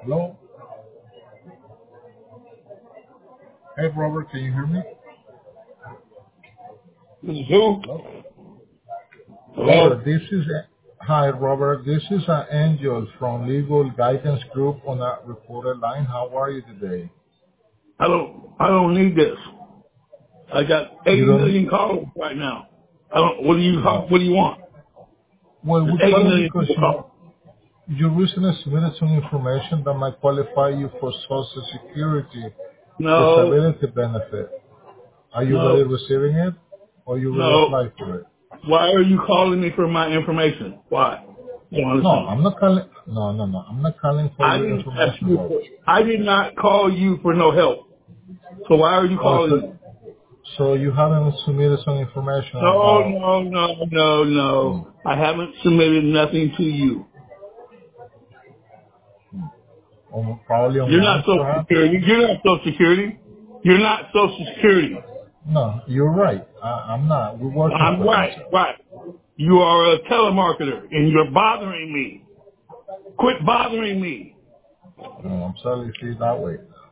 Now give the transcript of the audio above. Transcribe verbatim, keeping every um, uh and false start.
Hello? Hey, Robert, can you hear me? This is who? Hello? Hello? Robert, this is... Hi, Robert. This is uh, Angel from Legal Guidance Group on a recorded line. How are you today? I don't, I don't need this. I got You eighty don't... million calls right now. I don't, what do you, Uh, what do you want? well, There's we're eighty calling million because people you, calling. you recently submitted some information that might qualify you for Social Security No, disability benefit. Are you already no, receiving it, or you already no. applied for it? Why are you calling me for my information? Why? I don't No, understand. I'm not calling... No, no, no. I'm not calling for I your didn't ask information, you Robert. for, I did not call you for no help. So why are you Oh, calling so me? So you haven't submitted some information No, about no, no, no, hmm, no. I haven't submitted nothing to you. on, probably You're not online, Social perhaps? Security. You're not Social Security. You're not Social Security. No, you're right. I, I'm not. We're working I'm for them, right, sir. right. You are a telemarketer and you're bothering me. Quit bothering me. Oh, I'm sorry to see it that way.